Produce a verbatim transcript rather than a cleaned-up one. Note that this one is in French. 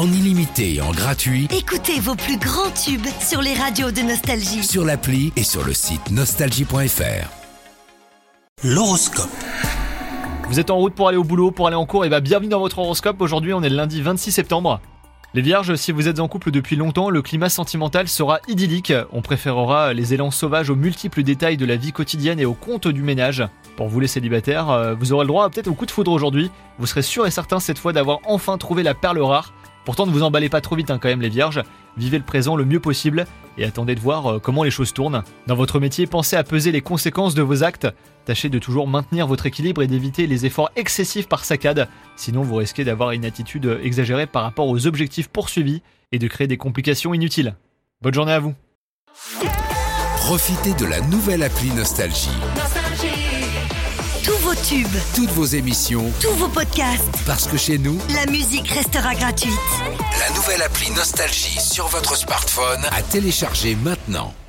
en illimité et en gratuit Écoutez vos plus grands tubes sur les radios de Nostalgie. sur l'appli et sur le site nostalgie point f r. L'horoscope. Vous êtes en route pour aller au boulot, pour aller en cours, et bah bienvenue dans votre horoscope. Aujourd'hui on est le lundi vingt-six septembre. Les vierges, si vous êtes en couple depuis longtemps, le climat sentimental sera idyllique. On préférera les élans sauvages aux multiples détails de la vie quotidienne et aux contes du ménage. Pour vous les célibataires, vous aurez le droit peut-être au coup de foudre aujourd'hui. Vous serez sûr et certain cette fois d'avoir enfin trouvé la perle rare. Pourtant ne vous emballez pas trop vite hein, quand même les vierges. Vivez le présent le mieux possible et attendez de voir euh, comment les choses tournent. Dans votre métier, pensez à peser les conséquences de vos actes. Tâchez de toujours maintenir votre équilibre et d'éviter les efforts excessifs par saccade. Sinon vous risquez d'avoir une attitude exagérée par rapport aux objectifs poursuivis et de créer des complications inutiles. Bonne journée à vous. Profitez de la nouvelle appli Nostalgie. Tous vos tubes, Toutes vos émissions, tous vos podcasts, parce que chez nous, la musique restera gratuite. la nouvelle appli Nostalgie sur votre smartphone à télécharger maintenant.